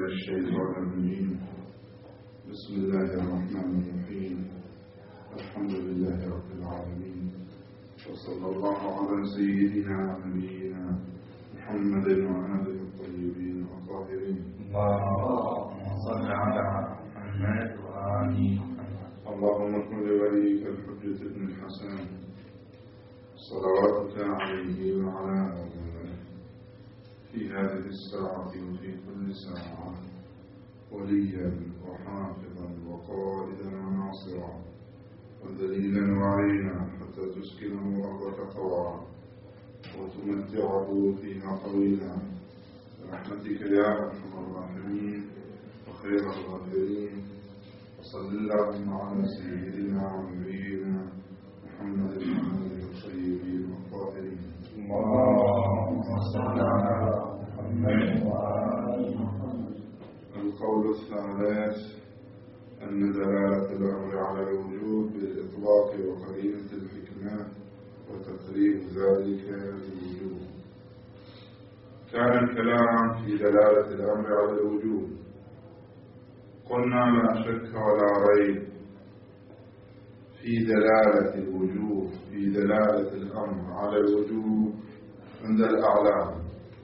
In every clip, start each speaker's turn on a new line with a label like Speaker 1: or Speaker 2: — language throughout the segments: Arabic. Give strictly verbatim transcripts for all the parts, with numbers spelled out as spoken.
Speaker 1: الشيطان الرجيم. بسم الله الرحمن الرحيم. الحمد لله رب العالمين، وصلى الله على سيدنا ونبينا محمد وآله الطيبين الطاهرين.
Speaker 2: اللهم صل على محمد وآل محمد.
Speaker 1: اللهم كن لوليك الحجة بن الحسن صلواتك عليه وعلى آله في هذه الساعة وفي كل ساعة وليا وحافظا وقائدا وناصرا ودليلا وعينا حتى تسكنه أرضك طوعا وتمتعه فيها طويلا برحمتك يا أرحم الراحمين وخير الغافرين. وصل اللهم على سيدنا ونبينا محمد وآله الطيبين الطاهرين.
Speaker 2: اللهم صل على محمد وآل محمد.
Speaker 1: القول الثالث أن دلالة الأمر على الوجوب بالإطلاق وقرينة الحكمة وتقريب ذلك للوجوب. كان الكلام في دلالة الأمر على الوجوب. قلنا لا شك ولا ريب في دلالة الوجوب في دلالة الأمر على الوجوب عند الأعلام،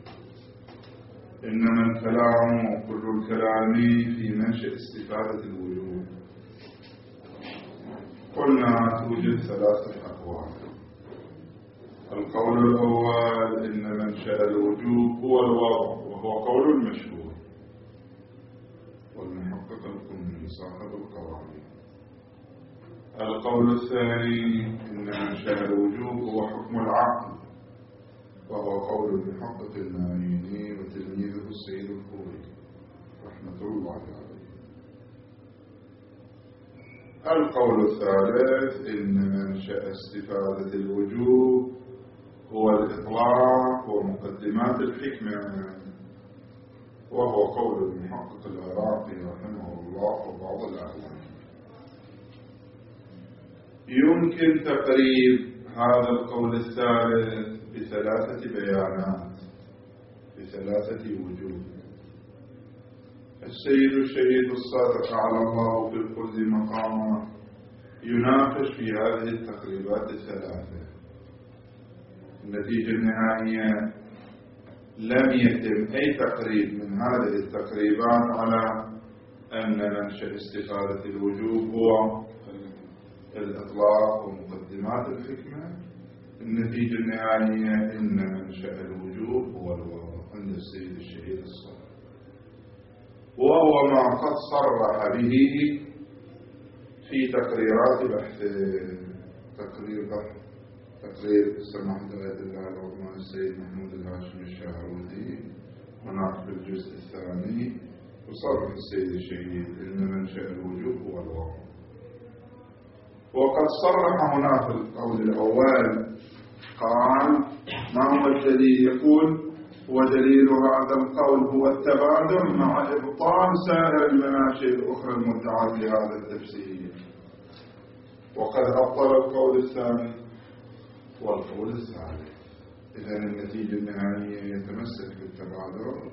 Speaker 1: إنما الكلام كل الكلام في منشأ استفادة الوجوب. قلنا توجد ثلاثة أقوال. القول الأول إن منشأ الوجوب هو الوضع، وهو قول المشهور والمحقق الكمي صاحب القوانين. القول الثاني إن منشأ الوجوب هو حكم العقل، وهو قول المحقق الماميني وتلميذه السيد الخوي رحمة الله عليه. القول الثالث إن منشأ استفادة الوجوب هو الإطلاق ومقدمات الحكمة، وهو قول المحقق العراقي رحمه الله وبعض الأعلام. يمكن تقريب هذا القول الثالث بثلاثة بيانات بثلاثة وجوه. السيد الشهيد الصادق على الله في الكل مقامه يناقش في هذه التقريبات الثلاثة. النتيجة النهائية لم يتم أي تقريب من هذه التقريبات على أن منشأ استفادة الوجوب هو الإطلاق ومقدمات الحكمة. النتيجة النهائية إن منشأ الوجوب هو الوضع عند السيد الشهيد الصادق، وهو ما قد صرح به في تقريرات بحثه. تقرير بحث تقرير سماحة غاية الله العظمى السيد محمود الهاشمي الشهروردي هناك في الجزء الثاني، وصرح السيد الشهيد إن منشأ الوجوب هو الوضع. وقد صرح هنا في القول الأول قال ما هو الدليل؟ يقول ودليل هذا القول هو التبادل مع إبطال سائر المناشئ الأخرى المدعاة لهذا التفسير. وقد أبطل القول الثاني والقول الثالث. إذن النتيجة النهائية يتمسك بالتبادل،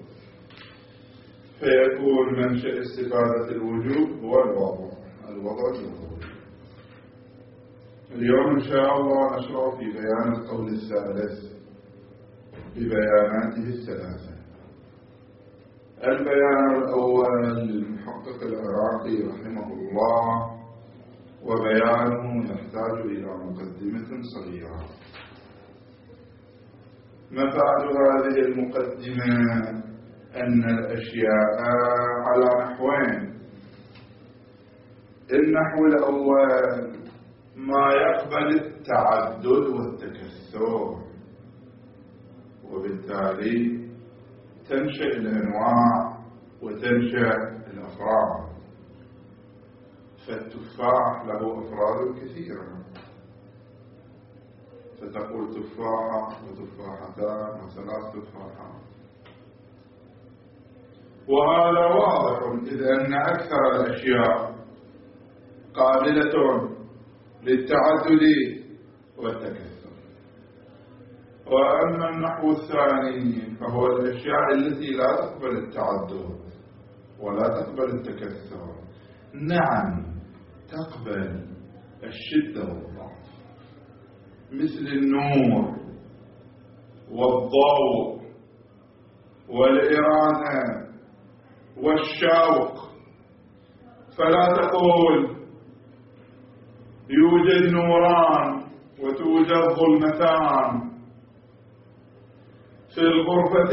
Speaker 1: فيكون منشأ استفادة الوجوب هو الوضع الوضع الوضع. اليوم إن شاء الله نشرع في بيان القول الثالث ببياناته الثلاثة. البيان الأول للمحقق العراقي رحمه الله، وبيانه يحتاج إلى مقدمة صغيرة. مفاد هذه المقدمة أن الأشياء على نحوين. النحو الأول ما يقبل التعدد والتكثر، وبالتالي تنشأ الأنواع وتنشأ الأفراد. فالتفاح له أفراد كثيرة، فتقول تفاحة وتفاحتان وثلاث تفاحات. وهذا واضح إذ أن أكثر الأشياء قابلة للتعدد والتكثر. وأما النحو الثاني فهو الأشياء التي لا تقبل التعدد ولا تقبل التكثر. نعم تقبل الشدة والضعف، مثل النور والضوء والإرادة والشوق. فلا تقول يوجد نوران وتوجد ظلمتان، في الغرفة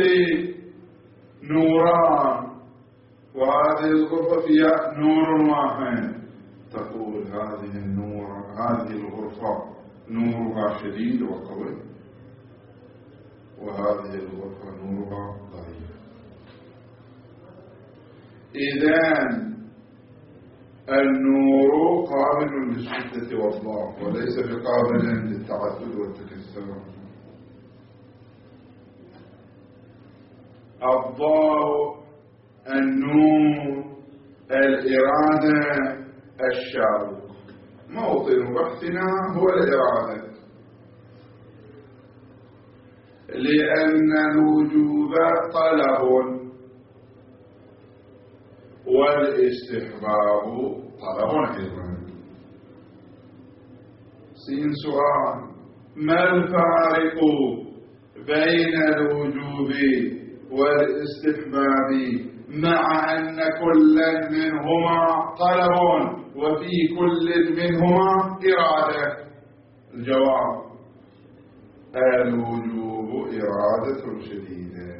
Speaker 1: نوران وهذه الغرفة فيها نور واحد، تقول هذه النور هذه الغرفة نورها شديد وقوي وهذه الغرفة نورها ضعيف. إذن النور قابل للشدة والضعف وليس بقابل للتعدد والتكثر. الضوء، النور، الإرادة، الشوق. موطن بحثنا هو الإرادة، لأن الوجوب طلب والاستحباب طلب أيضا. سين سؤال: ما الفارق بين الوجوب والاستحباب مع أن كل منهما طلب وفي كل منهما إرادة؟ الجواب: الوجوب إرادة شديدة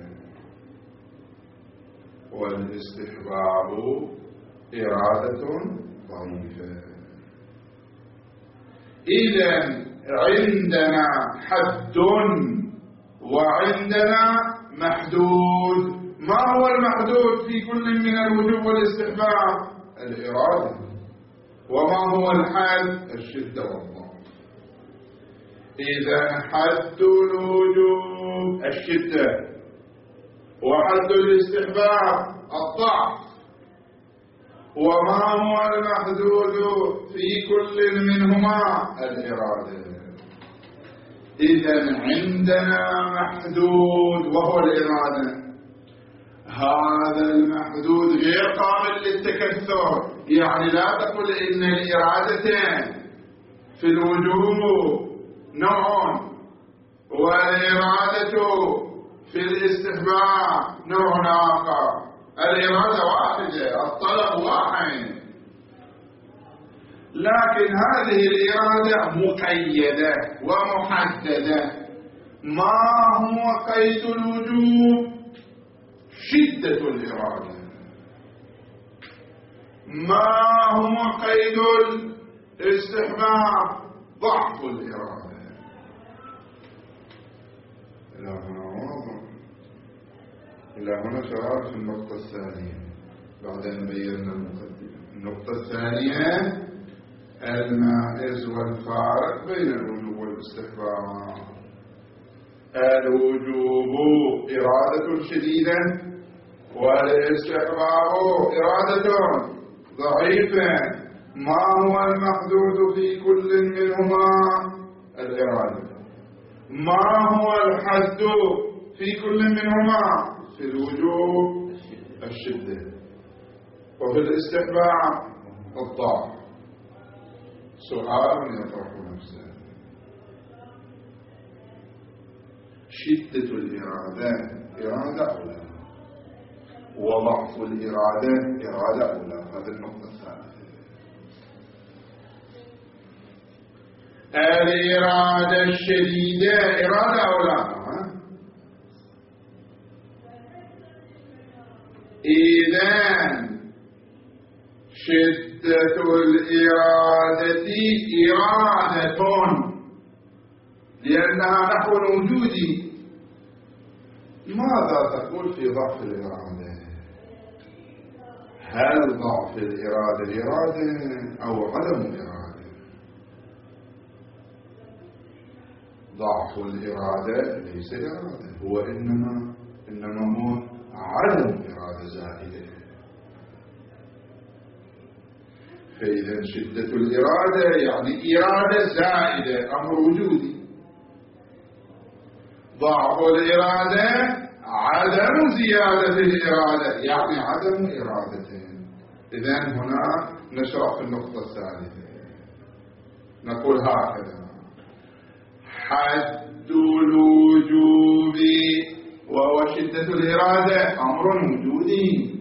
Speaker 1: والاستحباب إرادة ضعيفة. إذن عندنا حد وعندنا محدود. ما هو المحدود في كل من الوجوب والاستحباب؟ الإرادة. وما هو الحد؟ الشدة والضعف. إذا حد الوجوب الشدة وحد الاستحباب الضعف. وما هو المحدود في كل منهما؟ الإرادة. إذن عندنا محدود وهو الإرادة. هذا المحدود غير قابل للتكثر، يعني لا تقل إن الإرادة في الوجوب نوع والإرادة في الاستحباب نوع آخر. الإرادة واحدة، الطلب واحد، لكن هذه الإرادة مقيدة ومحددة. ما هو قيد الوجوب؟ شدة الإرادة. ما هو قيد الاستحباب؟ ضعف الإرادة. إلى هنا واضح. إلى هنا شرار في النقطة الثانية بعد أن بينا المقدمة. النقطة الثانية المائز والفارق بين الوجوب والاستحباب. الوجوب إرادة شديدة والاستحباب إرادة ضعيفة. ما هو المحدود في كل منهما؟ الإرادة. ما هو الحد في كل منهما؟ في الوجوب الشدة وفي الاستحباب الضعف. سؤال يطرح نفسه: شدة الإرادة إرادة أو لا؟ وضعف الإرادة إرادة أو لا؟ هذه النقطة الثالثة. الإرادة الشديدة إرادة أو لا؟ إذن شدة الإرادة إرادة لأنها نحو الوجود. ماذا تقول في ضعف الإرادة؟ هل ضعف الإرادة إرادة أو عدم إرادة؟ ضعف الإرادة ليس إرادة، هو إنما إنما هو عدم إرادة زائدة. فإذا شدة الإرادة يعني إرادة زائدة، أمر وجودي. ضعف الإرادة عدم زيادة الإرادة يعني عدم إرادة. إذن هنا نشرح في النقطة الثالثة، نقول هكذا: حد الوجوب وهو شدة الإرادة أمر وجودي،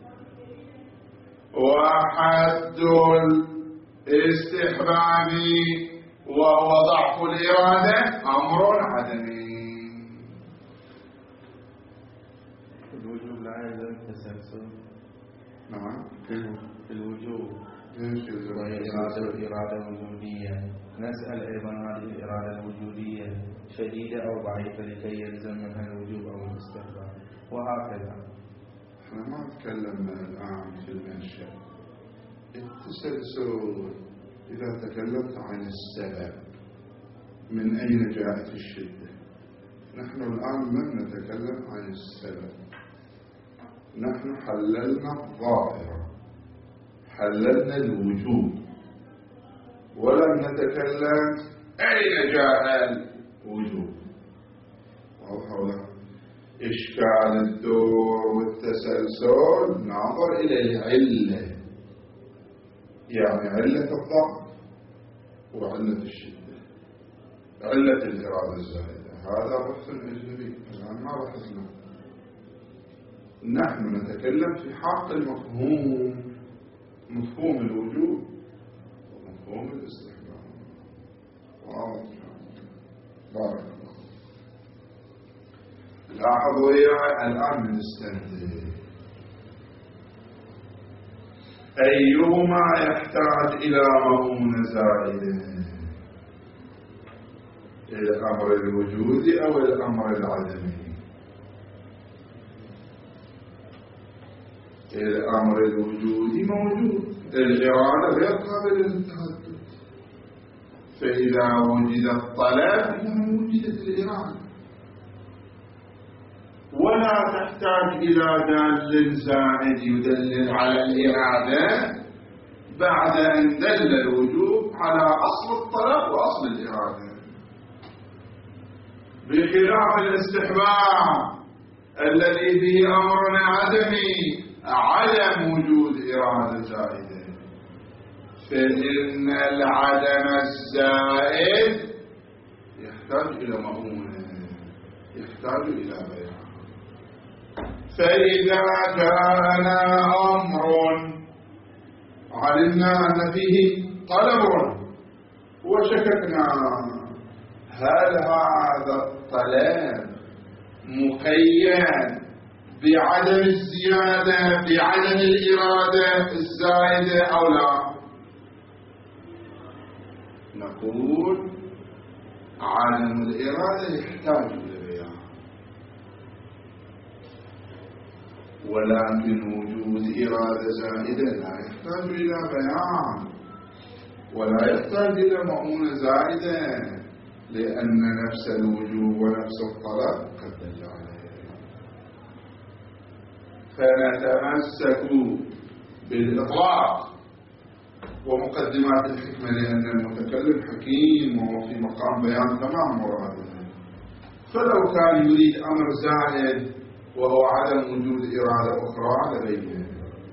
Speaker 1: وحد الاستحباب وهو ضعف الإرادة أمر عدمي.
Speaker 2: الوجوب لا يلزم التسلسل.
Speaker 1: نعم،
Speaker 2: في الوجوب
Speaker 1: ايش
Speaker 2: وهي إرادة الإرادة وجودية. نسأل أيضا هذه الإرادة الوجودية شديدة أو ضعيفة لكي يلزم منها الوجوب أو الاستحباب، وهكذا.
Speaker 1: احنا ما نتكلم الآن في المنشأ. التسلسل إذا تكلمت عن السبب من أين جاءت الشدة، نحن الآن لم نتكلم عن السبب، نحن حللنا الظاهرة، حللنا الوجود، ولم نتكلم أين جاء الوجود. واضح ولا؟ إشكال الدور والتسلسل ناظر إلى العلة، يعني علة الضعف وعلة الشدة، علة الإرادة الزائدة. هذا بحث أجنبي، الآن ما بحثنا. نحن نتكلم في حق المفهوم، مفهوم الوجود ومفهوم الاستحباب. واضح؟ بارك الله. لاحظوا إياه الآن بنستنتج أيهما يحتاج إلى مؤونة زائدة، الأمر الوجودي أو الأمر العدمي؟ الأمر الوجودي موجود، الإرادة غير قابلة للتردد، فإذا وجد الطلب إذا وجدت الإرادة، ولا تحتاج إلى دال زائد يدلل على الإرادة بعد أن دل الوجوب على أصل الطلب وأصل الإرادة، بخلاف الاستحباب الذي به أمر عدمي عدم وجود إرادة زائدة، فإن العدم الزائد يحتاج إلى مؤونة، يحتاج إلى بيان. فإذا جاءنا أمر علمنا أن فيه طلب وشككنا، هل هذا الطلب مقيد بعدم الزيادة بعدم الإرادة الزائدة أو لا؟ نقول عدم الإرادة يحتاج إلى بيان، ولكن وجود إرادة زائدة لا يحتاج إلى بيان ولا يحتاج إلى مؤونة زائدة، لأن نفس الوجوب ونفس الطلب قد دل عليه. فنتمسك بالإطلاق ومقدمات الحكمة، لأن المتكلم حكيم وهو في مقام بيان تمام مراده. فلو كان يريد أمر زائد وهو عدم وجود إرادة أخرى لبينه.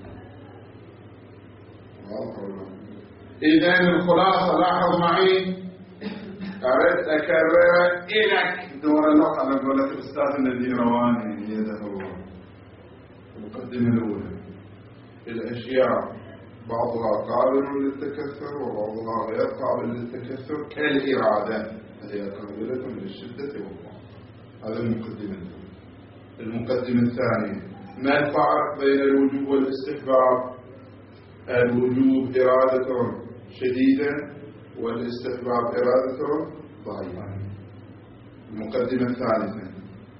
Speaker 1: إذن الخلاصة، لاحظ معي، أردت أكرر إليك دور اللغة على قولة الأستاذ الذي رواني يده الله. المقدمة الأولى: الأشياء بعضها قابل للتكثر وبعضها غير قابل للتكثر كالإرادة، هي قابلة للشدة والضعف. هذا المقدمة الأولى. المقدمة الثانية: ما الفرق بين الوجوب والاستحباب؟ الوجوب إرادة شديدة والاستحباب إرادة ضعيفة. المقدمة الثالثة: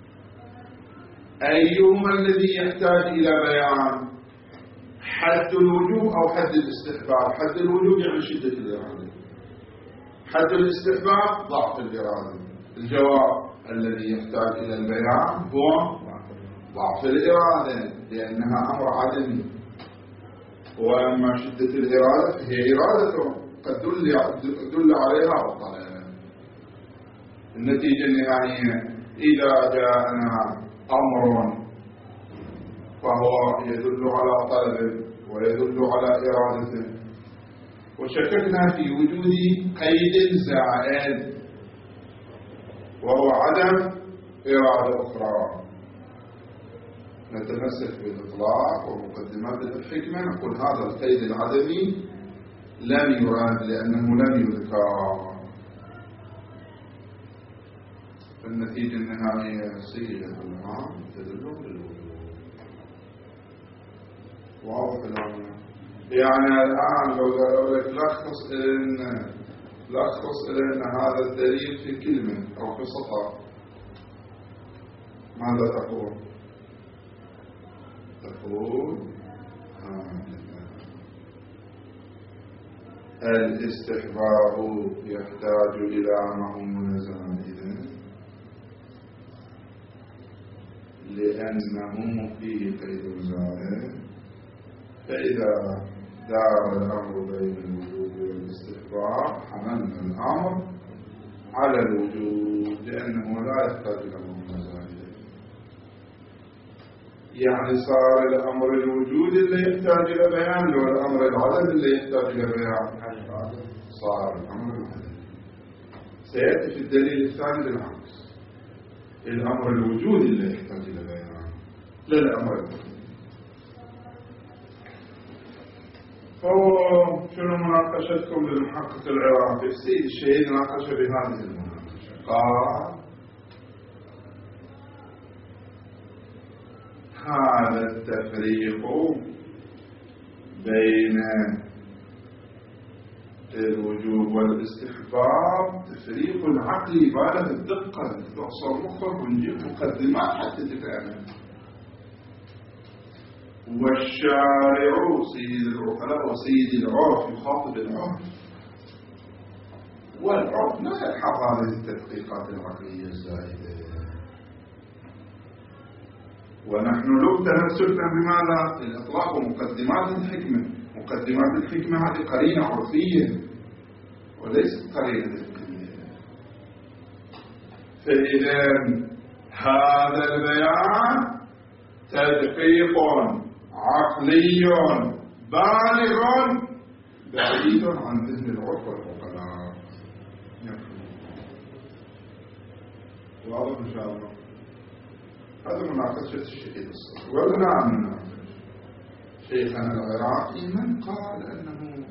Speaker 1: أيهما الذي يحتاج إلى بيان؟ حد الوجوب أو حد الاستحباب؟ حد الوجوب يعني شدة الإرادة، حد الاستحباب ضعف الإرادة. الجواب: الذي يحتاج إلى البيان هو ضعف الإرادة، لأنها أمر عدمي، وأما شدة الإرادة فهي إرادة قد دل عليها الطلب. النتيجة النهائية: إذا جاءنا أمر فهو يدل على طلب ويدل على إرادة. وشككنا في وجود قيد زائد وهو عدم إرادة أخرى. نتمسك بالإطلاق ومقدمات الحكمة، نقول هذا القيد العدمي لم يراد لأنه لم يذكر. فالنتيجة النهائية صيغة العام تدل بالوجود. واضح الآن؟ يعني الآن لو قالوا لك لخص لنا لخص لنا هذا الدليل في كلمة أو في سطر، ماذا تقول؟ تقول الاستحباب يحتاج إلى معون زائد لأنه فيه قيد زائد، فإذا دار الأمر بين الوجود والاستحباب حملنا الأمر على الوجود لأنه لا يحتاج إلى معون زائد. يعني صار الأمر الوجود اللي يحتاج إلى بيان لو الأمر العدد اللي يحتاج إلى بيان، صار الأمر العدد. سيأتي في الدليل الثاني للعكس، الأمر الوجود اللي يحتاج إلى بيان لا الأمر الوجود. فهو شنو مناقشتكم للمحقق العراقي؟ السيد الشهيد ناقش بهذه المناقشة، قال هذا التفريق بين الوجوب والاستحباب تفريق عقلي بالغ الدقة، تحصر مخك ونجيب مقدمات حتى تفهم. والشارع سيد العقلاء وسيد العرف يخاطب العرف، والعرف لا يلحق هذه التدقيقات العقلية الزائدة. ونحن لو تمسكنا بماذا؟ الإطلاق ومقدمات الحكمة. مقدمات الحكمة هذه قرينة عرفية وليست قرينة فقهية. فإذا هذا البيان تدقيق عقلي بالغ بعيد عن ذهن العرف والعقلاء. واضح إن شاء الله؟ هذا مناقشة الشهيد الصغير. ولا مناقشة شيخنا العراقي من قال أنه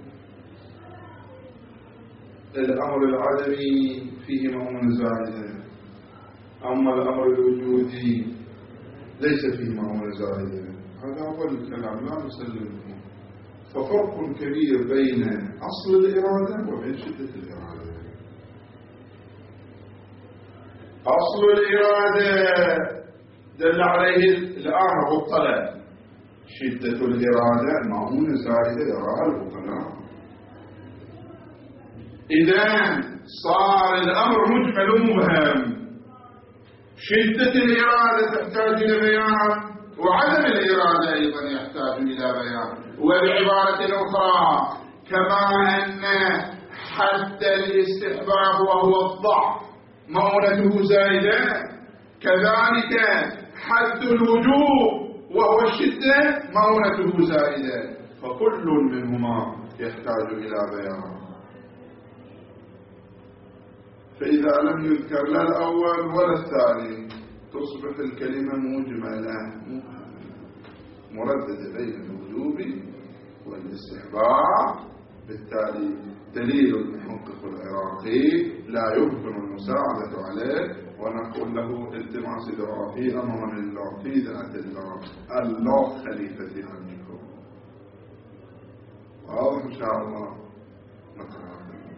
Speaker 1: الأمر العدمي فيه معونة زائدة، أما الأمر الوجودي ليس فيه معونة زائدة؟ هذا هو الكلام لا نسلمه. ففرق كبير بين أصل الإرادة وبين شدة الإرادة. أصل الإرادة دل عليه الأمر والطلب، شدة الإرادة معونة زائدة يراها العقلاء. إذا صار الأمر مجمل مبهم، شدة الإرادة تحتاج إلى بيان وعدم الإرادة أيضا يحتاج إلى بيان. وبعبارة أخرى كما أن حد الاستحباب وهو الضعف معونته زائدة، كذلك حد الوجوب وهو الشدة معونته زائدة، فكل منهما يحتاج إلى بيان. فإذا لم يذكر لا الأول ولا الثاني تصبح الكلمة مجملة مرددة بين الوجوب والاستحباب. بالتالي دليل المحقق العراقي لا يمكن المساعدة عليه، ونقول له التماس دعاء في أمام الله في ذات الله الله خليفتي عنكم. واضح إن شاء الله؟ نقرأ.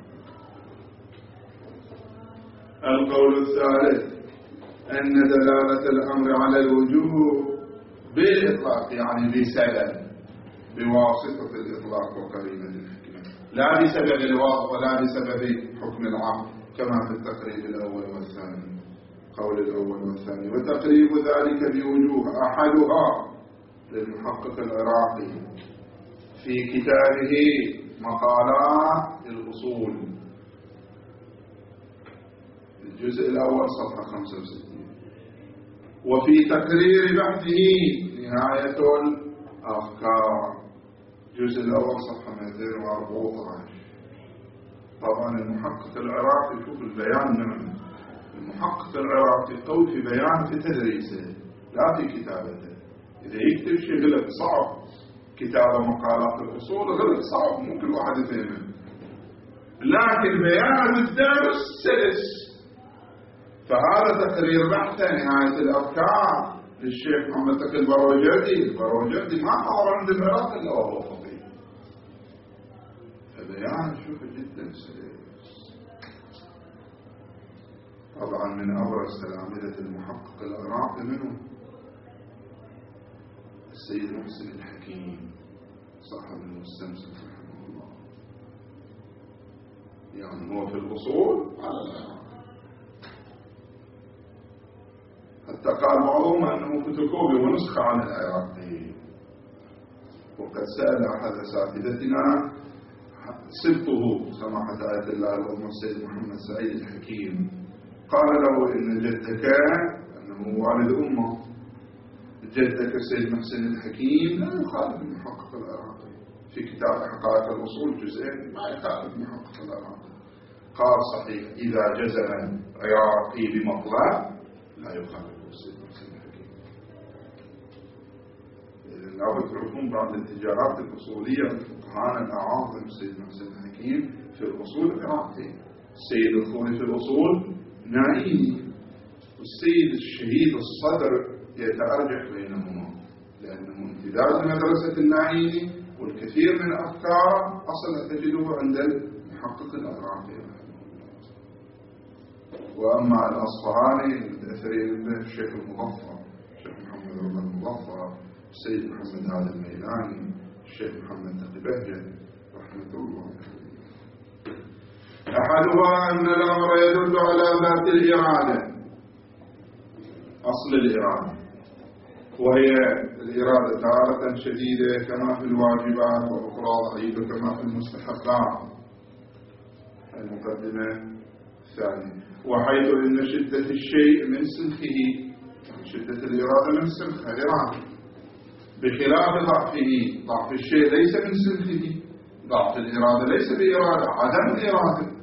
Speaker 1: القول الثالث أن دلالة الأمر على الوجوب بالإطلاق يعني بسبب، بواسطة الإطلاق وقرينة الحكمة، لا بسبب الواقع ولا بسبب حكم العقل كما في التقريب الأول والثاني، قول الأول والثاني. وتقريب ذلك بوجوه، أحدها للمحقق العراقي في كتابه مقالات الأصول الجزء الأول صفحة خمسة وستين، وفي تقرير بحثه نهاية الأفكار الجزء الأول صفحة مئتين وأربعة عشر. طبعا المحقق العراقي شوف البيان منه، المحقق العراقي قوي في بيان في تدريسه لا في كتابته. إذا يكتب شيء غلط صعب، كتابة مقالات الأصول غلط صعب مو كل واحد يفهمه، لكن بيان الدرس سلس. فهذا تقرير بحثه نهاية الأفكار للشيخ محمد تقي البروجردي. البروجردي ما حضر عند العراق إلا وهو خطيب، فبيان شوفه جدا سلس. طبعا من أبرز تلامذة المحقق العراقي منه السيد محسن الحكيم صاحب المستمسك رحمه الله. يعني هو في الأصول على العراق، حتى قال بعضهم أنه فوتوكوبي ونسخة عن العراقي. وقد سأل أحد أساتذتنا سبطه سماحة آية الله العظمى السيد محمد سعيد الحكيم، قال له إن جدك أنه والد أمه، جدك السيد محسن الحكيم لا يخالف المحقق العراقي في كتاب حقائق الأصول جزئين، ما يخالف المحقق العراقي. قال صحيح إذا جزم العراقي بمطلب لا يخالف السيد محسن الحكيم. لابد تعرفون بعض الاتجاهات الأصولية الفقهاء الأعاظم السيد محسن الحكيم في الأصول العراقي. السيد الخوري في الأصول نائي، والسيد الشهيد الصدر يتأرجح بينهما، لأنه امتداد مدرسة النائي والكثير من أفكاره أصلا تجده عند المحقق العراقي. وأما الأصفهاني المتأثرين به الشيخ المظفر، الشيخ محمد رضا المظفر، السيد محمد هذا الميلاني، الشيخ محمد تقي بهجت رحمة الله. أحدها أن الأمر يدل على ذات الإرادة، أصل الإرادة، وهي الإرادة تارة شديدة كما في الواجبات، وأخرى ضعيفة كما في المستحقات. المقدمة الثانية، وحيث إن شدة الشيء من سلخه، شدة الإرادة من سلخ الإرادة، بخلاف ضعفه، ضعف الشيء ليس من سلخه، ضعف الإرادة ليس بإرادة، عدم الإرادة.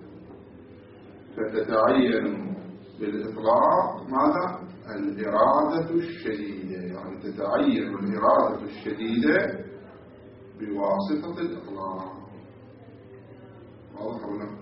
Speaker 1: فتتعين بالإطلاق ماذا؟ الإرادة الشديدة، يعني تتعين الإرادة الشديدة بواسطة الإطلاق. واضح ولا؟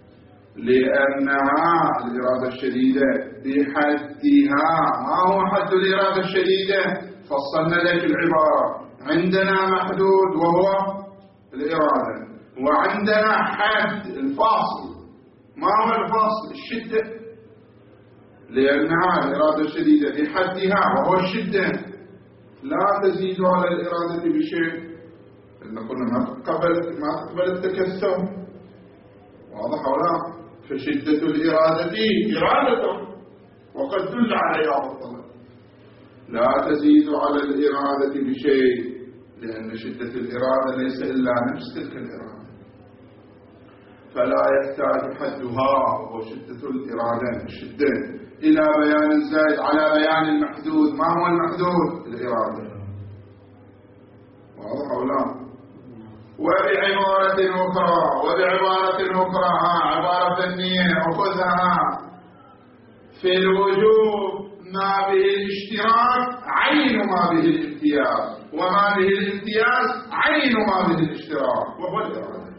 Speaker 1: لأنها الإرادة الشديدة بحدها. ما هو حد الإرادة الشديدة؟ فصلنا لك العبارة، عندنا محدود وهو الإرادة، وعندنا حد الفاصل. ما هو الفاصل؟ الشدة. لأنها الإرادة الشديدة بحدها وهو الشدة لا تزيد على الإرادة بشيء. إن قلنا ما تقبل ما تقبل التكسر. واضح ولا؟ فشدة الإرادة إرادة وقد دل عليها الطلب، لا تزيد على الإرادة بشيء، لأن شدة الإرادة ليس إلا نفس تلك الإرادة، فلا يحتاج حدها وهو شدة الإرادة الشدة إلى بيان زائد على بيان المحدود. ما هو المحدود؟ الإرادة. واضح أو لا؟ وبعبارة أخرى وبعبارة أخرى عبارة فنية أخذها في الوجوب ما به الاشتراك عين ما به الامتياز، وما به الامتياز عين ما به الاشتراك وهو الإرادة.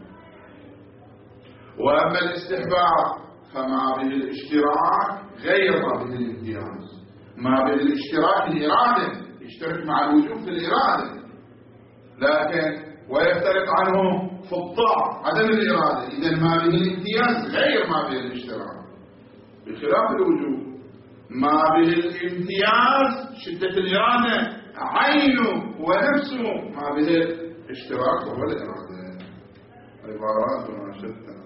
Speaker 1: وأما الاستحباب فما به الاشتراك غير ما به الامتياز. ما به الاشتراك الإرادة، يشترك مع الوجوب في الإرادة، لكن ويفترق عنه في الطاعة عدم الإرادة. إذن ما به الامتياز غير ما به الاشتراك، بخلاف الوجوب. ما به الامتياز شدة الإرادة عينه ونفسه، ما به الاشتراك وهو الإرادة. عباراتنا شتى.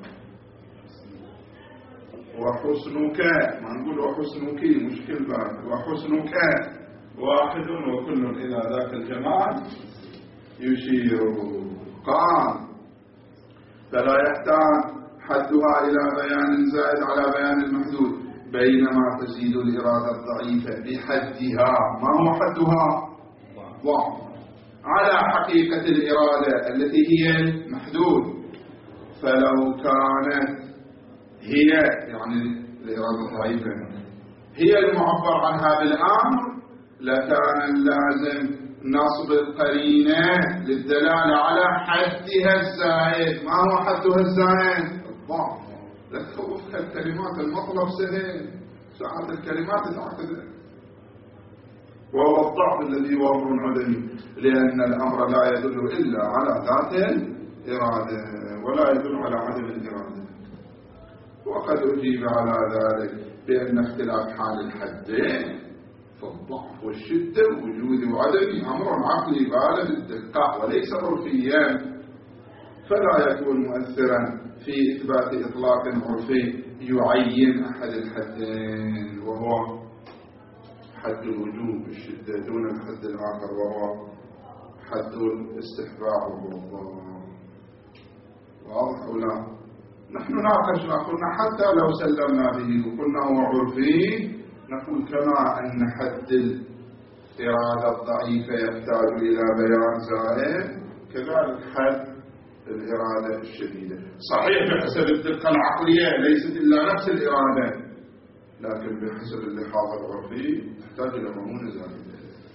Speaker 1: وحسنك، ما نقول وحسنك مشكل بعد، وحسنك واحد وكل إلى ذاك الجمال يشير. قال فلا يحتاج حدها إلى بيان زائد على بيان المحدود بينما تزيد الإرادة الضعيفة بحدها. ما هو حدها؟ ضعف على حقيقة الإرادة التي هي المحدود. فلو كانت هي يعني الإرادة الضعيفة هي المعبر عنها بالأمر لكان اللازم نصب القرينة للدلالة على حدها الزائد. ما هو حدها الزائد؟ الضعف. لا تخوفك الكلمات، المطلب سهل، ساعات الكلمات تعتذر، وهو الضعف الذي هو أمر عدمي، لأن الأمر لا يدل إلا على ذات الإرادة ولا يدل على عدم الإرادة. وقد أجيب على ذلك بأن اختلاف حال الحدين فالضعف والشدة وجود وعدم أمر عقلي بالغ الدقة وليس عرفيا، فلا يكون مؤثرا في إثبات إطلاق عرفي يعين أحد الحدين وهو حد الوجوب الشدة دون الحد الآخر وهو حد الاستحباب والضرر. واضح أو لا؟ نحن ناقشنا قلنا حتى لو سلمنا به وقلنا هو عرفي نقول كما أن حد الإرادة الضعيفة يحتاج إلى بيان زائد كذلك حد الإرادة الشديدة. صحيح بحسب الدقة العقلية ليست إلا نفس الإرادة، لكن بحسب اللحاظ العرفي تحتاج إلى مؤونة زائدة.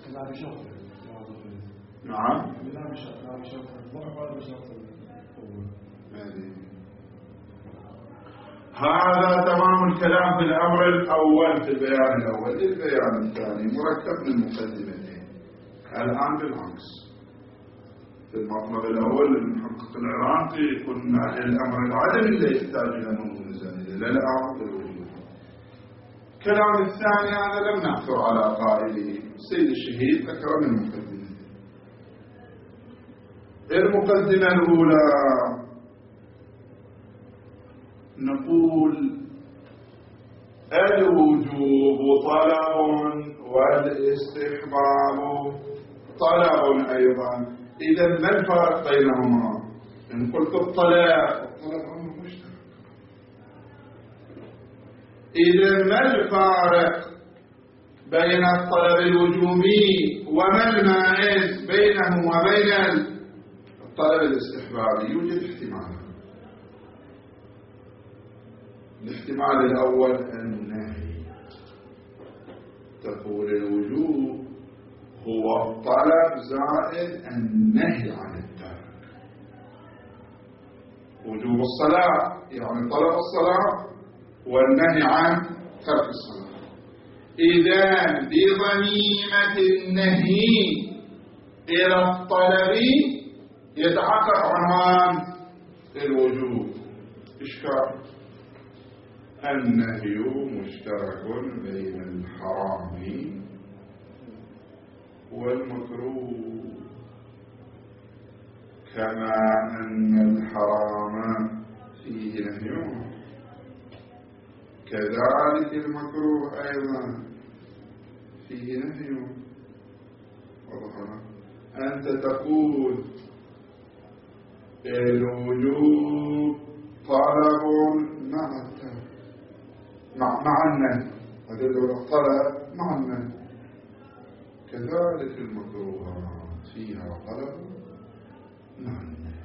Speaker 1: نعم. هذا تمام الكلام في الأمر الأول في البيان الأول. البيان الثاني مركب من مقدمتين. الآن بالعكس، في المطلب الأول المحقق العراقي قلنا الأمر العدمي لا يحتاج إلى مؤونة زائدة لا الأمر بالوجود. الكلام الثاني هذا لم نعثر على قائله، السيد الشهيد ذكر من مقدمتين. المقدمة الأولى نقول الوجوب طلب والاستحباب طلب أيضا. إذا ما الفرق بينهما؟ إن قلت الطلب الطلب أمر مشترك. إذا ما الفارق بين الطلب الوجوبي وما المائز بينه وبين الطلب الاستحبابي؟ يوجد احتمال. الاحتمال الأول النهي. تقول الوجوب هو الطلب زائد النهي عن الترك. وجوب الصلاة يعني طلب الصلاة والنهي عن ترك الصلاة. إذا بضميمة النهي إلى الطلب يتحقق عنوان الوجوب. إشكال النهي مشترك بين الحرام والمكروه، كما أن الحرام فيه نهي كذلك المكروه أيضا فيه نهي. أنت تقول الوجوب طلب مع الترك مع مع النهي، هذا الطلب مع النهي. كذلك المكروهات فيها طلب مع النهي،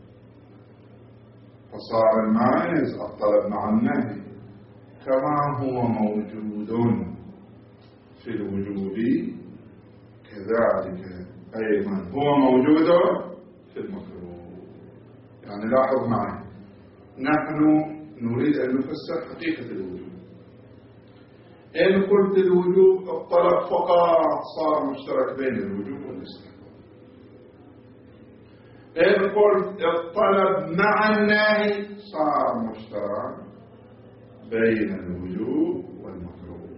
Speaker 1: فصار المائز الطلب مع النهي كما هو موجود في الوجوب كذلك أيضا هو موجود في المكروه. يعني لاحظ معي، نحن نريد أن نفسر حقيقة الوجوب. إن قلت الوجوب الطلب فقط صار مشترك بين الوجوب والاستحباب. إن قلت الطلب مع النهي صار مشترك بين الوجوب والمكروه.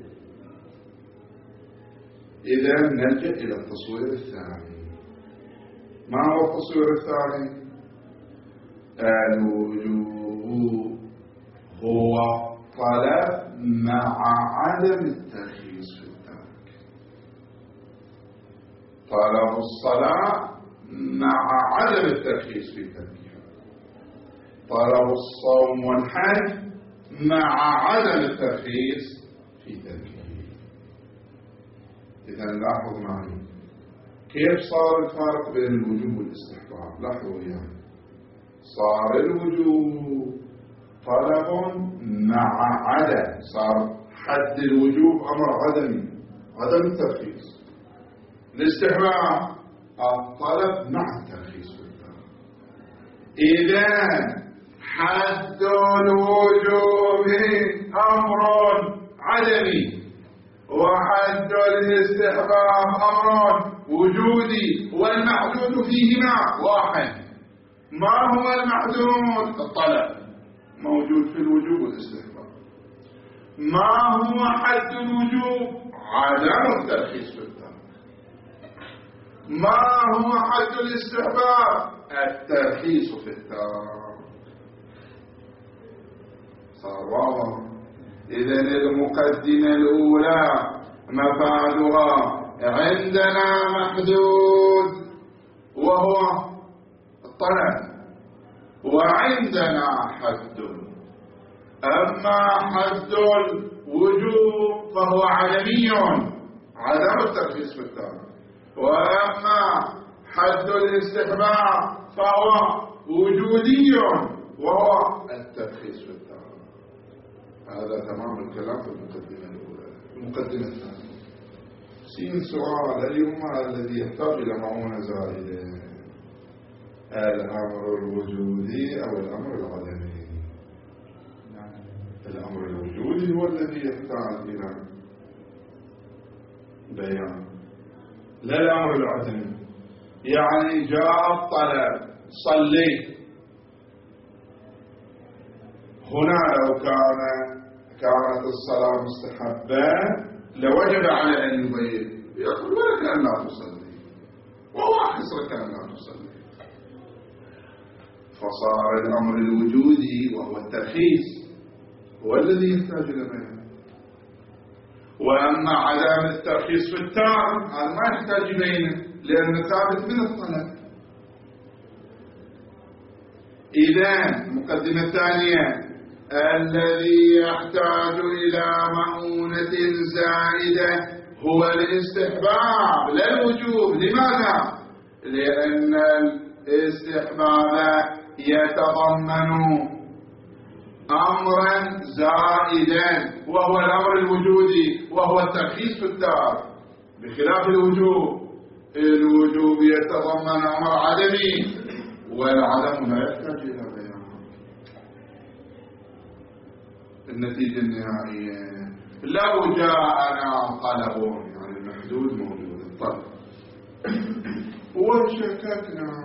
Speaker 1: إذا نلجأ إلى التصوير الثاني. ما هو التصوير الثاني؟ الوجوب هو طلب مع عدم الترخيص في الترك. طلب الصلاة مع عدم الترخيص في تركها. طلب الصوم والحج مع عدم الترخيص في تركه. إذا لاحظ معي كيف صار الفارق بين الوجوب والاستحباب. لاحظوا يعني صار الوجوب طلب مع عدم، صار حد الوجوب أمر عدمي، عدم الترخيص. الاستحباب الطلب مع الترخيص. إذا حد الوجوب أمر عدمي وحد الاستحباب أمر وجودي، والمحدود فيهما واحد. ما هو المحدود؟ الطلب موجود في الوجوب والاستحباب. ما هو حد الوجوب؟ عدم الترخيص في الطلب. ما هو حد الاستحباب؟ الترخيص في الطلب. صار واضح. إذا المقدمة الأولى مفعولها عندنا محدود وهو الطلب، وعندنا حد. أما حد الوجوب فهو عدمي، عدم الترخيص في الطلب. وأما حد الاستحباب فهو وجودي وهو الترخيص في الطلب. هذا تمام الكلام في المقدمة الأولى. المقدمة الثانية سين سؤال: أيهما الذي يحتاج إلى معونة زائدة، الأمر الوجودي أو الأمر العدمي؟ الأمر الوجودي هو الذي يحتاج إلى بيان، لا الأمر العدمي. يعني جاء الطلب صلي، هنا لو كان كانت الصلاة مستحبة لوجب على أن يبين، يقول ولك أن لا تصلي، وهو حسرك أن لا تصلي. فصار الأمر الوجودي وهو الترخيص هو الذي يحتاج إلى بيان. وأما عدم الترخيص في التام هذا ما يحتاج يبينه لأنه ثابت من الطلب. إذن المقدمة الثانية: الذي يحتاج إلى مؤونة زائدة هو الاستحباب لا الوجوب. لماذا؟ لأن الاستحباب يتضمن أمرا زائدا وهو الأمر الوجودي وهو الترخيص في الدار، بخلاف الوجوب. الوجوب يتضمن أمر عدمي والعدم لا يحتاج إلى بيان. النتيجة النهائية لو جاءنا طلب، يعني المحدود موجود الطلب، وشككنا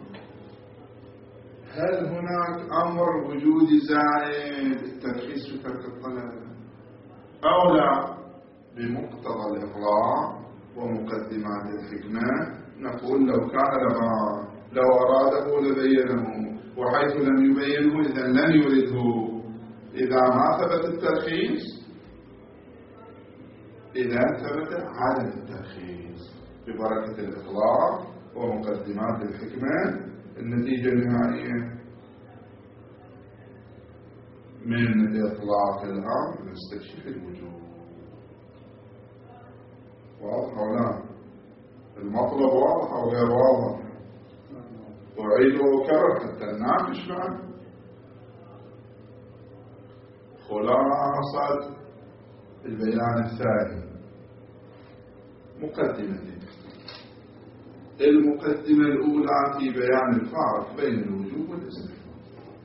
Speaker 1: هل هناك أمر وجودي زائد الترخيص في ترك الطلب أو لا، بمقتضى الإقراء ومقدمات الحكمة نقول لو كان لما لو أراده لبينه، وحيث لم يبينه إذا لم يرده. إذا ما ثبت الترخيص إذا ثبت عدم الترخيص ببركة الإطلاق ومقدمات الحكمة. النتيجة النهائية من إطلاق الأمر نستكشف الوجوب. واضح أو لا؟ المطلب واضح أو غير واضح؟ أعيد وأكرر حتى نناقش معه. خلاصة البيان الثاني مقدمة. المقدمة الأولى في بيان الفارق بين الوجوب والاستحباب.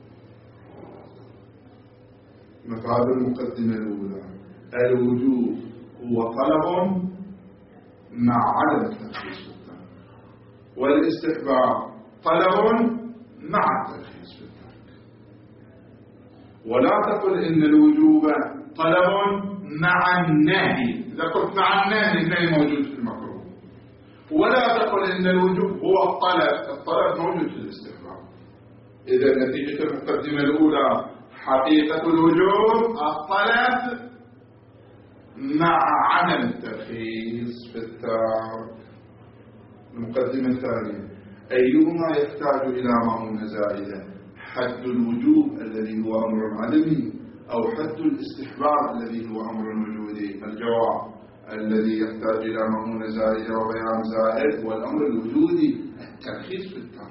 Speaker 1: مفاد المقدمة الأولى: الوجوب هو طلب مع عدم الترخيص في الترك، والاستحباب طلب مع الترخيص في الترك. ولا تقل إن الوجوب طلب مع النهي. إذا قلت مع النهي النهي موجود في المكروه. ولا تقل إن الوجوب هو الطلب، الطلب موجود في الاستحباب. إذا نتيجة المقدمة الأولى حقيقة الوجوب الطلب مع عدم الترخيص في الترك. المقدمة الثانية: أيهما يحتاج إلى مؤونة زائدة، حد الوجوب الذي هو أمر عدمي أو حد الاستحباب الذي هو أمر وجودي، الجواب الذي يحتاج إلى مؤونة زائدة وبيان زائد، والأمر الوجودي الترخيص في الترك.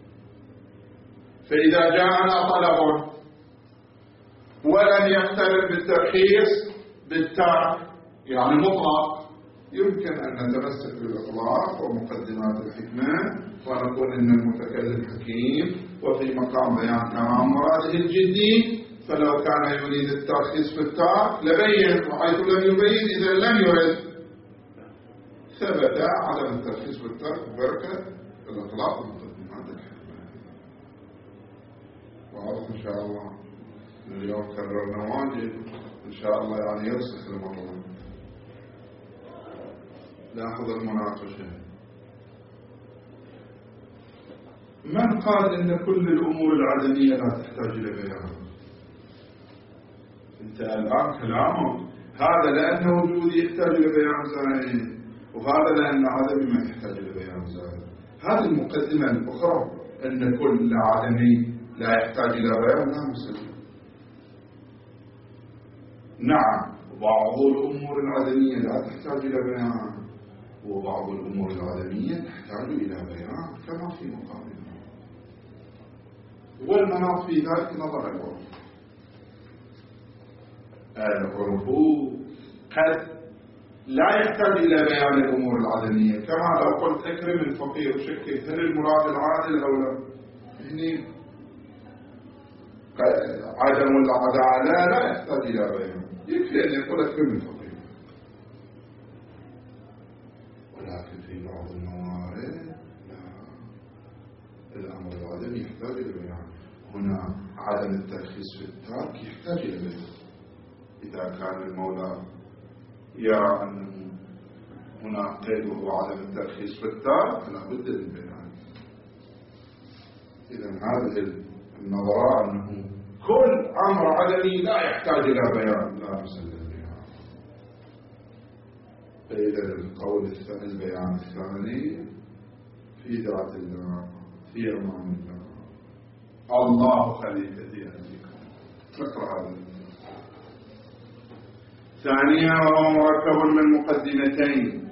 Speaker 1: فإذا جاءنا طلب ولم يقترن بالترخيص بالترك يعني مطلق، يمكن أن نتمسك بالإطلاق ومقدمات الحكمة ونقول إن المتكلم حكيم وفي مقام بيان تمام مراده الجدي، فلو كان يريد الترخيص في الترك لبين، وحيث لم يبين إذا لم يرد ثبت عدم الترخيص في الترك بركة الإطلاق ومقدمات الحكمة. واضح إن شاء الله. اليوم كررنا واجب إن شاء الله يعني يرسخ الموضوع. لاحظ المناقشة. من قال إن كل الأمور العدمية لا تحتاج إلى بيان؟ أنت الآن كلامك هذا لأن وجودي يحتاج إلى بيان زائد، وهذا لأن عدمي ما يحتاج إلى بيان زائد. هذه المقدمة الأخرى أن كل عدمي لا يحتاج إلى بيان لا مسلم. نعم، بعض الأمور العدمية لا تحتاج إلى بيان، وبعض الأمور العدمية تحتاج إلى بيان كما في مقابلنا، والمناط في ذلك نظر العرف. العرف قد لا يحتاج إلى بيان الأمور العدمية، كما لو قلت أكرم الفقير وشكك هل المراد العادل أو لا؟ يعني عدم العدالة لا يحتاج إلى بيان، يكفي أن يقول أكرم الفقير. ولكن في بعض الموارد لا، الأمر العدمي يحتاج إلى بيان. هنا عدم الترخيص في الترك يحتاج إلى بيان. إذا كان المولى يرى أنه هنا قيد وهو عدم الترخيص في الترك لا بد من بيان. إذا هذه النظرة أنه كل أمر عدمي لا يحتاج إلى بيان لا نسلم بها. فإذا القول الثاني البيان الثاني في ذات الله في أمان الله الله خليفتي أهلكم. نقرأ هذا. ثانيا وهو مركب من مقدمتين.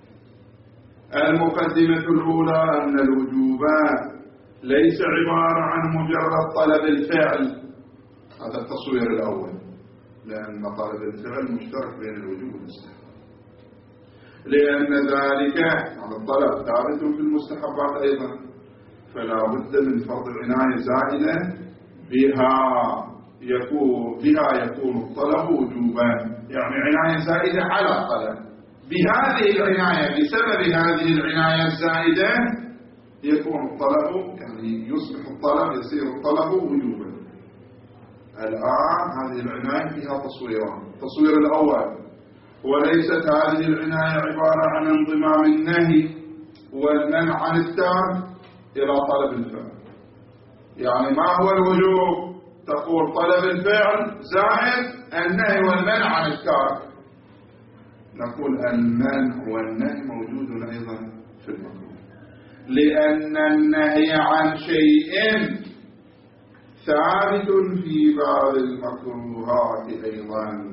Speaker 1: المقدمة الأولى أن الوجوب ليس عبارة عن مجرد طلب الفعل، هذا التصوير الأول، لأن طلب الفعل مشترك بين الوجوب والاستحباب، لأن ذلك على الطلب ثابت في المستحبات أيضا، فلا بد من فرض عناية زائدة بها يكون بها يكون الطلب وجوبا، يعني عناية زائدة على الطلب. بهذه العناية بسبب هذه العناية الزائدة يكون الطلب يعني يصبح الطلب يصير الطلب وجوبا. الآن هذه العناية فيها تصويران. التصوير الأول: وليست هذه العناية عبارة عن انضمام النهي والمنع عن الترك إلى طلب الفعل. يعني ما هو الوجوب؟ تقول طلب الفعل زائد النهي والمنع عن الترك. نقول المنع والنهي موجود أيضا في المكروه، لأن النهي عن شيء ثابت في بعض المكروهات أيضا،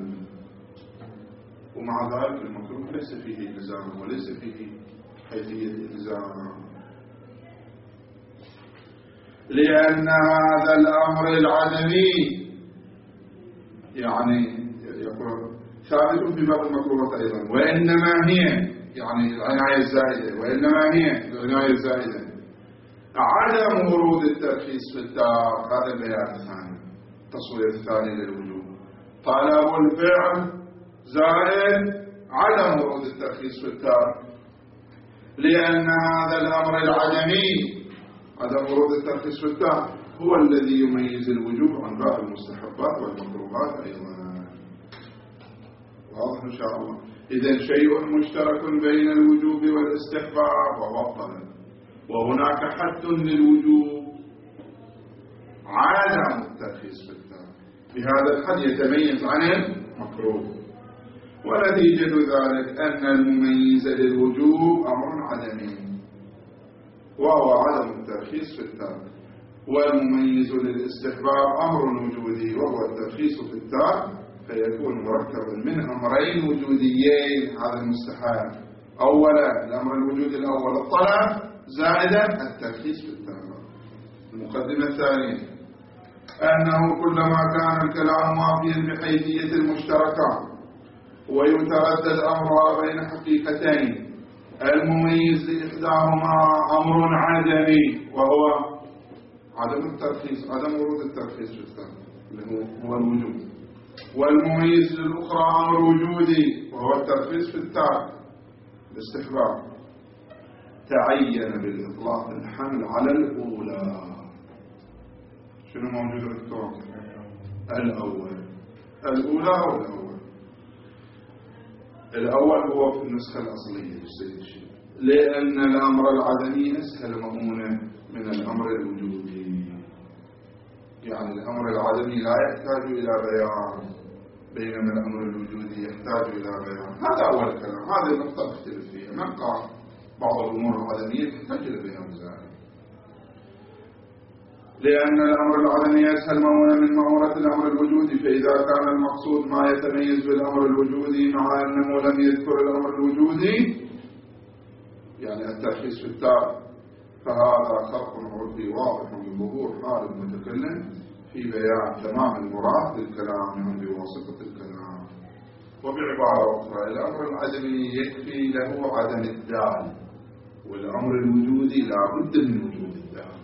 Speaker 1: ومع ذلك المكروه ليس فيه إلزام وليس فيه حيثية إلزام، لأن هذا الأمر العدمي يعني يقول ثابت في بعض المكروهات أيضا، وإنما هي يعني العناية الزائدة، وإنما هي العناية الزائدة عدم ورود الترخيص في الدار. هذا البيان الثاني، التصوير الثاني للوجوب، طلب الفعل زائد عدم ورود الترخيص في الدار، لأن هذا الأمر العدمي عدم ورود الترخيص في الدار هو الذي يميز الوجوب عن باقي المستحبات والمكروهات أيضا. واضح إن شاء الله. إذن شيء مشترك بين الوجوب والاستحباب وهو الطلب، وهناك حد للوجوب عدم الترخيص في الدار، بهذا الحد يتميز عن المكروه، ونتيجة ذلك أن المميز للوجوب أمر عدمي وهو عدم الترخيص في الدار. والمميز للاستحباب أمر وجودي وهو الترخيص في الترك، فيكون مركبا من أمرين وجوديين. هذا المستحب. أولا الأمر الوجودي الأول الطلب، زائدا الترخيص في الترك. المقدمة الثانية أنه كلما كان الكلام وافيا بحيثية المشتركة ويتردد أمرها بين حقيقتين، المميز لإحداهما أمر عدمي وهو عدم الترخيص، عدم ورود الترخيص في الترك اللي هو هو الوجود، والمميز للأخرى أمر وجودي وهو الترخيص في الترك الاستحباب، تعين بالإطلاق الحمل على الأولى. شنو موجود دكتور؟ الأول. الأولى أو الأول؟ الأول هو في النسخة الأصلية للسيد الشيخ، لأن الأمر العدمي أسهل مؤونة من الأمر الوجودي. يعني الأمر العدمي لا يحتاج إلى بيان، بينما الأمر الوجودي يحتاج إلى بيان. هذا أول كلام، هذه النقطة نختلف فيها. من قال بعض الأمور العدمية تحتاج إلى بيان زائد، لأن الأمر العدمي أسهل مؤونة من مؤونة الأمر الوجودي. فإذا كان المقصود ما يتميز بالأمر الوجودي مع أنه لم يذكر الأمر الوجودي، يعني الترخيص في الترك، فهذا خرق عرفي واضح من ظهور حال المتكلم في بيان تمام المراد للكلام بواسطة الكلام. وبعبارة أخرى الأمر العدمي يكفي له عدم الدال، والأمر الوجودي لا بد من وجود الدال.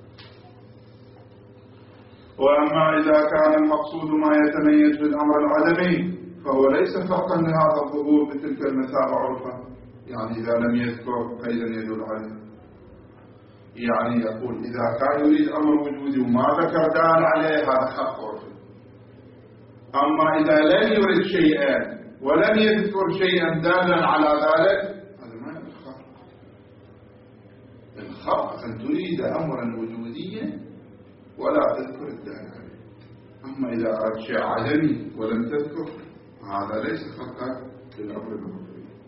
Speaker 1: وأما إذا كان المقصود ما يتميز بالأمر العدمي فهو ليس فرقا لهذا الظهور بتلك المثابة عرفا. يعني إذا لم يذكر قيدا يدل عليه، يعني يقول إذا كان يريد أمر وجودي وما ذكر دال عليه هذا خرق عرفي. أما إذا لم يرد شيئا ولم يذكر شيئا دالا على ذلك هذا ما هو الخرق. الخرق أن تريد أمرا وجوديا ولا تذكر الدال عليه. أما إذا أردت شيء عدمي ولم تذكر هذا ليس خرقا للأمر الوجودي.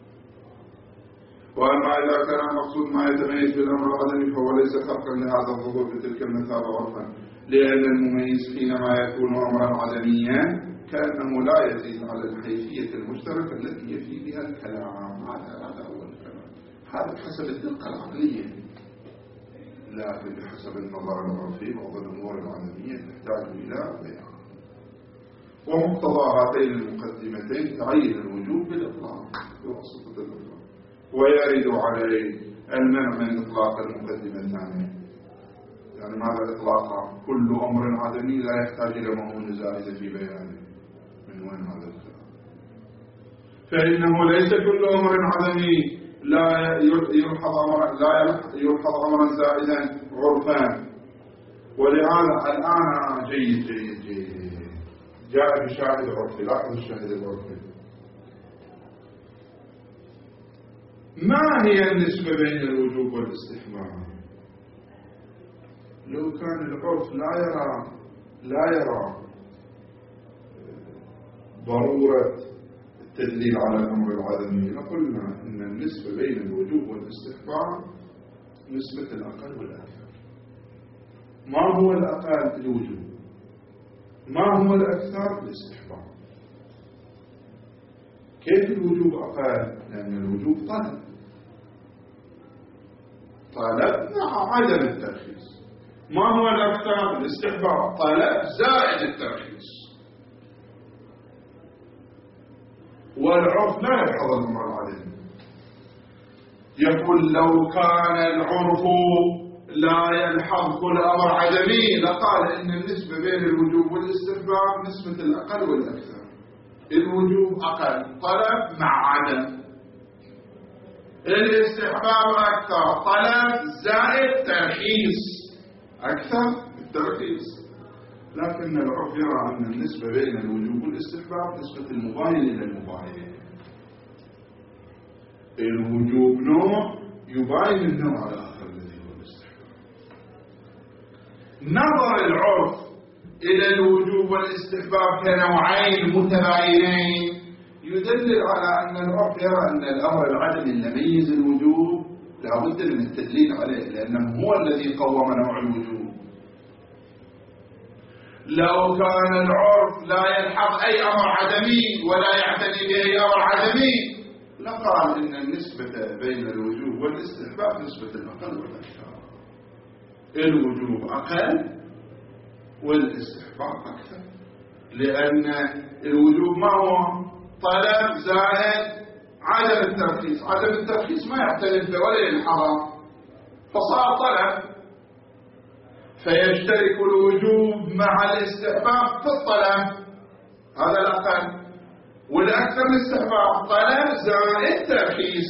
Speaker 1: وأما إذا كان المقصود ما يتميز بالأمر العدمي فهو ليس خرقا لهذا الظهور بتلك المثابة عرفا، لأن المميز حينما يكون أمرا عدميا كأنه لا يزيد على الحيثية المشتركة التي يفي بها الكلام. هذا أول كلام، هذا بحسب الدقة العقلية، لكن بحسب النظر العرفي بعض الأمور العدمية تحتاج إلى بيان. ومقتضى هاتين المقدمتين تعين الوجوب بالإطلاق بواسطة الإطلاق، ويرد عليه المنع من إطلاق المقدمة الثانية. يعني ماذا إطلاقها؟ كل أمر عدمي لا يحتاج إلى مؤونة زائدة في بيانه. من وين هذا الكلام؟ فإنه ليس كل أمر عدمي لا يلحظ أمرا لا يلحظ أمرا زائدا عرفا. ولهذا الآن جيد جيد جيد جاء بشاهد عرفي. لاحظ الشاهد العرفي. ما هي النسبة بين الوجوب والاستحباب؟ لو كان العرف لا يرى لا يرى ضرورة التدليل على الأمر العدمي لقلنا إن النسبة بين الوجوب والاستحباب نسبة الأقل والأكثر. ما هو الأقل؟ الوجوب. ما هو الأكثر؟ الاستحباب. كيف الوجوب أقل؟ لأن الوجوب طلب طلب مع عدم الترخيص. ما هو الأكثر؟ الاستحباب، طلب زائد الترخيص. والعرف لا يلحظ الأمر العدمي. يقول لو كان العرف لا يلحظ كل أمر عدمي لقال إن النسبة بين الوجوب والاستحباب نسبة الأقل والأكثر. الوجوب أقل طلب مع عدم، الاستحباب أكثر طلب زائد ترخيص، أكثر الترخيص. لكن العرف يرى أن النسبة بين الوجوب والاستحباب نسبة المباين إلى المباين. الوجوب نوع يباين النوع الآخر الذي هو الاستحباب. نظر العرف إلى الوجوب والاستحباب كنوعين متباينين يدلل على أن العرف يرى أن الأمر العدمي اللي يميز الوجوب لا بد من التدليل عليه، لأنه هو الذي قوم نوع الوجوب. لو كان العرف لا يلحظ أي أمر عدمي ولا يعتني بأي أمر عدمي لقال إن النسبة بين الوجوب والاستحباب نسبة الأقل والأكثر. الوجوب أقل والاستحباب أكثر، لأن الوجوب ما هو طلب زائد عدم الترخيص. عدم الترخيص ما يعترف به ولا يلحظه فصار طلب، فيشترك الوجوب مع الاستحباب في الطلب، هذا الأقل. والأكثر الاستحباب طلب زائد ترخيص،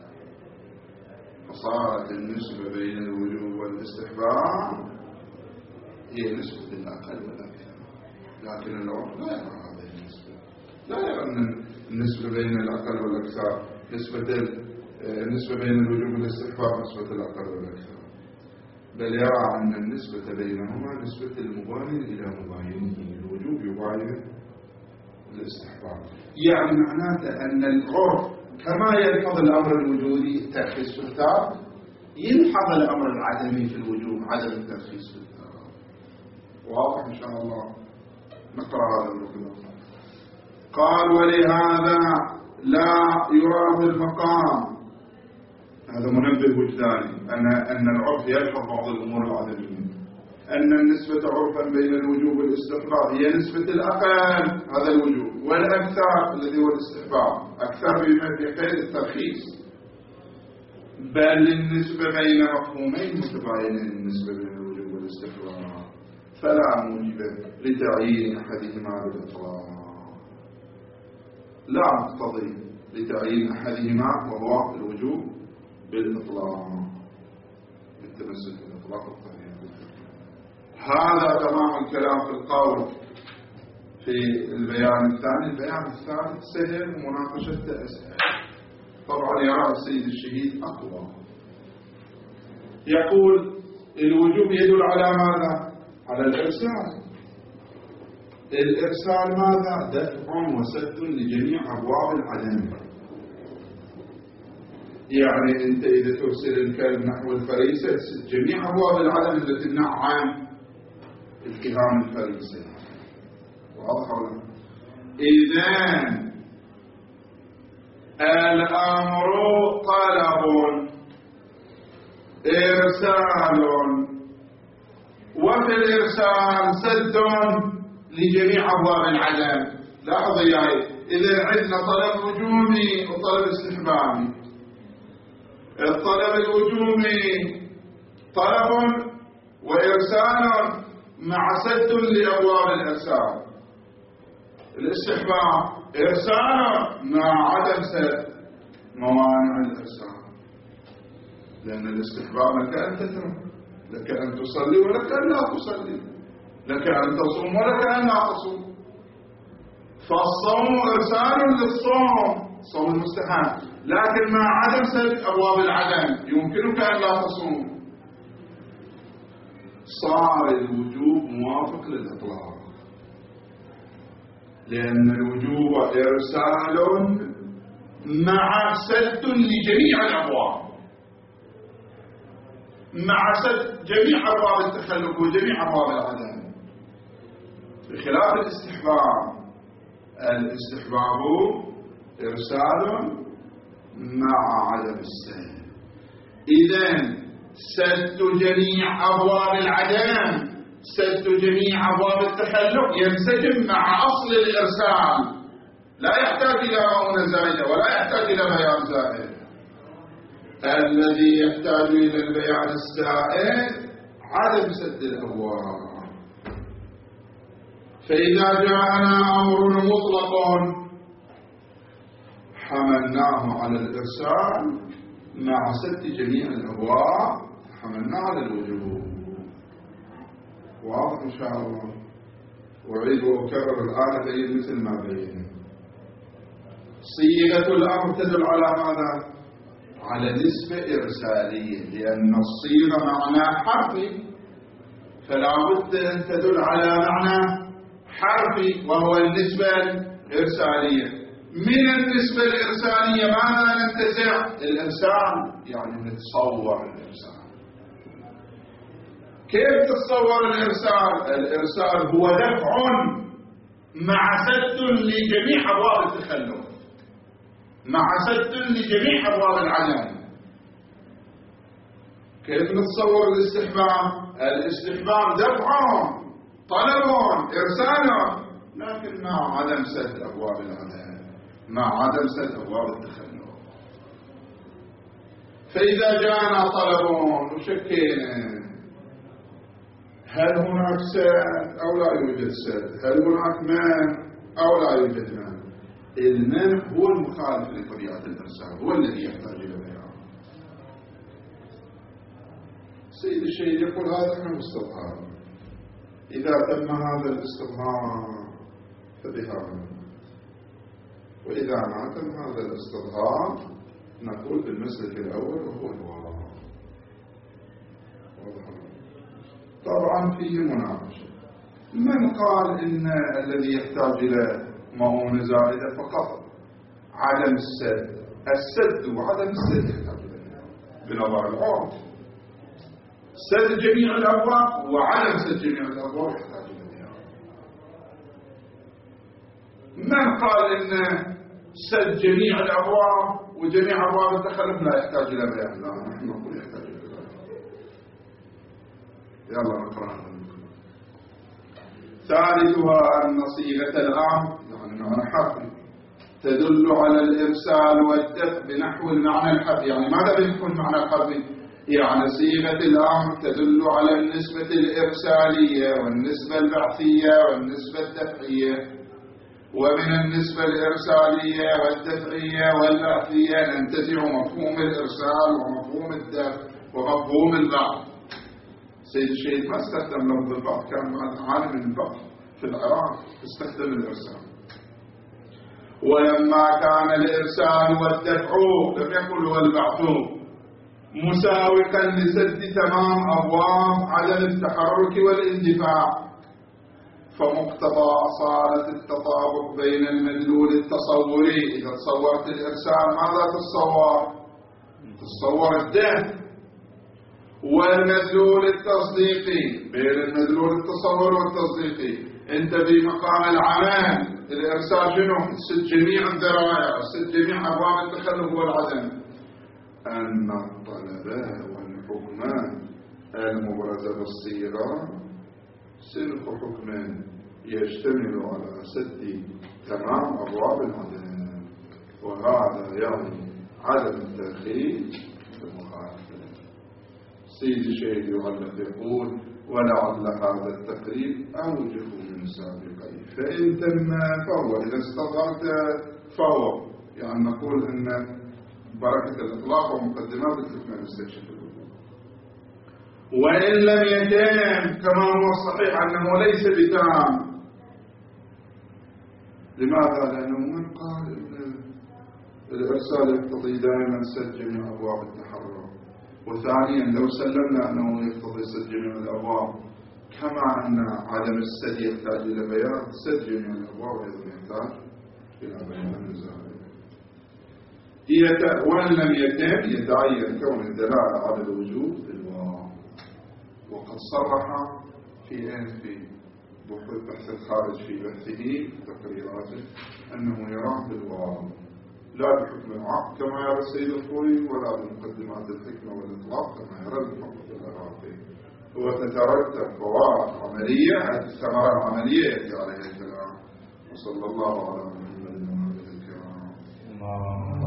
Speaker 1: فصارت النسبة بين الوجوب والاستحباب هي نسبة الأقل والأكثر. لكن العرف لا يرى هذه النسبة، لا يرى أن النسبة بين الأقل والأكثر نسبة النسبة بين الوجوب والاستحباب نسبة الأقل والأكثر، بل يرى أن النسبة بينهما نسبة المباين إلى مباينه. الوجوب يباين الاستحباب، يعني معناته أن العرف كما يلحظ الأمر الوجودي الترخيص في الثار يلحظ الأمر العدمي في الوجوب عدم الترخيص في الثار. واضح إن شاء الله؟ نقرأ هذا الركن. قال ولهذا لا يرى في المقام، هذا منبه وجداني، أن أن العرف يلحظ بعض الأمور العدمية، أن النسبة عرفا بين الوجوب والاستحباب هي نسبة الأقل هذا الوجوب، والأكثر الذي هو الاستحباب، أكثر بقيد الترخيص، بل النسبة بين مفهومين متباينين، النسبة بين الوجوب والاستحباب، فلا موجب لتعيين أحدهما بالإطلاق، لا مقتضي لتعيين أحدهما وهو الوجوب بالإطلاق، بالتمسك بالإطلاق الطبيعي. هذا تمام الكلام في القول. في البيان الثاني، البيان الثالث سهل ومناقشة أسهل، طبعا يرى السيد الشهيد أقوى. يقول الوجوب يدل على ماذا؟ على الإرسال. الإرسال ماذا؟ دفع وسد لجميع أبواب العدم. يعني أنت إذا ترسل الكلب نحو الفريسة جميع أبواب العدم التي تمنع عن التهام الفريسة. واضح ولا؟ إذن الأمر طلب إرسال، وفي الإرسال سد لجميع أبواب العدم. لاحظ يعني إذا عندنا طلب وجوبي وطلب استحبابي. الطلب الوجوبي طلب وإرسال مع سد لأبواب الإرسال. الاستحباب إرسال مع عدم سد موانع الإرسال، لأن الاستحباب لك أن تترك، لك أن تصلي ولك أن لا تصلي، لك أن تصوم ولك أن لا تصوم. فالصوم إرسال للصوم، صوم المستحب، لكن مع عدم سد أبواب العدم يمكنك أن لا تصوم. صار الوجوب موافق للإطلاق، لأن الوجوب إرسال مع سد لجميع الأبواب، مع سد جميع أبواب التخلف وجميع أبواب العدم، بخلاف الاستحباب. الاستحباب إرسال مع عدم السد. إذن سد جميع أبواب العدم، سد جميع أبواب التخلف ينسجم مع أصل الإرسال، لا يحتاج إلى مؤونة زائدة ولا يحتاج إلى بيان زائد. الذي يحتاج إلى البيان الزائد عدم سد الأبواب. فإذا جاءنا أمر مطلق حملناه على الإرسال مع سد جميع الأبواب، حملناه على الوجوب. واضح إن شاء الله؟ وأعيد وأكرر الآن بين مثل ما بين. صيغة الأمر تدل على ماذا؟ على نسبة إرسالية، لأن الصيغة معنى حرفي، فلا بد أن تدل على معنى حرفي وهو النسبة الإرسالية. من النسبة الإرسالية ماذا ننتزع؟ الإرسال، يعني نتصور الإرسال. كيف تتصور الإرسال؟ الإرسال هو دفع مع سد لجميع أبواب التخلف، مع سد لجميع أبواب العدم. كيف نتصور الاستحباب؟ الاستحباب دفع، طلب، إرسال، لكن مع عدم سد أبواب العدم، مع عدم سد أبواب التخلف. فإذا جاءنا طلب وشكينا هل هناك سد أو لا يوجد سد، هل هناك مانع أو لا يوجد مانع. المانع هو المخالف لطبيعة الإرسال، هو الذي يحتاج إلى بيان. سيد الشيخ يقول هذا احنا مستظهر، إذا تم هذا الاستظهار فبها، وإذا ما تم هذا الاستظهار نقول بالمسلك الأول وهو الواقع. طبعا فيه مناقشة. من قال إن الذي يحتاج إلى مؤونة زائدة فقط عدم السد؟ السد وعدم السد يحتاج إلى بنظر العرف. سد جميع الأبواب وعدم سد جميع الأبواب يحتاج إلى بيان. من قال إن سد جميع الأبواب وجميع أبواب التخلف لا يحتاج إلى بيان؟ لا، نحن نقول يحتاج إلى بيان. يلا نقرأ. ثالثها أن صيغة الأمر يعني معنى حرفي تدل على الإرسال والدفع بنحو المعنى الحرفي. يعني ماذا بنحو المعنى الحرفي؟ يعني صيغة الأمر تدل على النسبة الإرسالية والنسبة البعثية والنسبة الدفعية، ومن النسبة الإرسالية والدفعية والبعثية ننتزع مفهوم الإرسال ومفهوم الدفع ومفهوم البعث. سيد الشيخ ما استخدم لفظ البعث، كان عالم البعث في العراق استخدم الإرسال. ولما كان الإرسال والدفع لم يكن هو البعث مساوقا لسد تمام أبواب عدم التحرك والاندفاع، فمقتضى أصالة التطابق بين المدلول التصوري، إذا تصورت الإرسال ماذا تتصور؟ تتصور الدفع. والمدلول التصديقي، بين المدلول التصوري والتصديقي انت بمقام العمل الإرسال شنو؟ سد جميع الذرائع، سد جميع أبواب التخلف والعدم. أن الطلبات والحكمان المبرزة بالصيغة سلك حكم يشتمل على سد تمام أبواب العدم، وهذا يعني عدم التأخير في المخالفة. سيد الشيخ يعلق يقول ولعل هذا التقريب أوجه من سابقين، فإن تم فهو، إذا استظهرت فهو، يعني نقول أن بركة الإطلاق ومقدمات الحكم نستكشف الوجود. وإن لم يتم كما هو الصحيح أنه ليس بتام. لماذا؟ لأنه من قال أن الإرسال يقتضي دائما سد جميع أبواب التحرك، وثانيا لو سلمنا أنه يقتضي سد جميع الأبواب كما أن عدم السد يحتاج إلى بيان، سد جميع الأبواب أيضا يحتاج إلى بيان زائد. وإن لم يتم يتعين كون الدلالة على الوجود في الواقع. وقد صرح في في بحث الخارج في بحثه في تقريراته أنه يراه بالواقع لا بحكم العقل كما يرى السيد الخوي، ولا بمقدمات الحكمة والإطلاق كما يرى المحقق العراقي. وتترتب فوائد عملية، هذه الثمرة العملية يأتي عليها الكلام. وصلى الله على محمد وعلى آله الكرام.